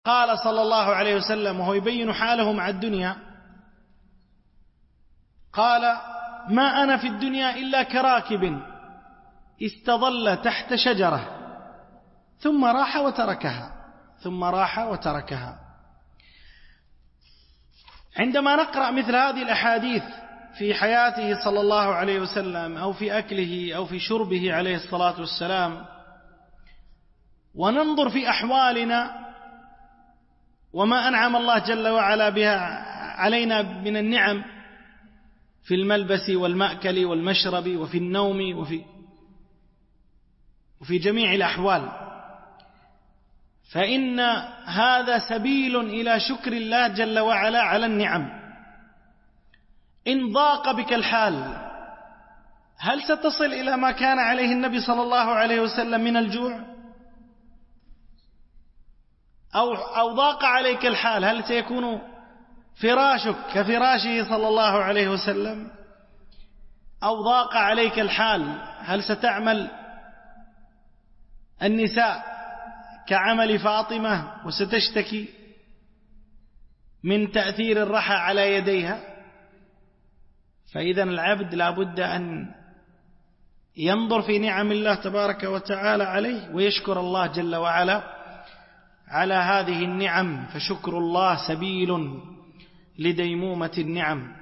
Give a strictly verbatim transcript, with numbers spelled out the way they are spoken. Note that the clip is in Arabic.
قال صلى الله عليه وسلم وهو يبين حاله مع الدنيا، قال: ما أنا في الدنيا إلا كراكب استظل تحت شجرة ثم راح وتركها ثم راح وتركها. عندما نقرأ مثل هذه الأحاديث في حياته صلى الله عليه وسلم أو في أكله أو في شربه عليه الصلاة والسلام، وننظر في أحوالنا وما أنعم الله جل وعلا بها علينا من النعم في الملبس والمأكل والمشرب وفي النوم وفي وفي جميع الأحوال، فإن هذا سبيل إلى شكر الله جل وعلا على النعم. إن ضاق بك الحال، هل ستصل إلى ما كان عليه النبي صلى الله عليه وسلم من الجوع؟ أو, أو ضاق عليك الحال، هل سيكون فراشك كفراشه صلى الله عليه وسلم؟ أو ضاق عليك الحال، هل ستعمل النساء كعمل فاطمة وستشتكي من تأثير الرحى على يديها؟ فإذا العبد لا بد أن ينظر في نعم الله تبارك وتعالى عليه ويشكر الله جل وعلا على هذه النعم، فشكر الله سبيل لديمومة النعم.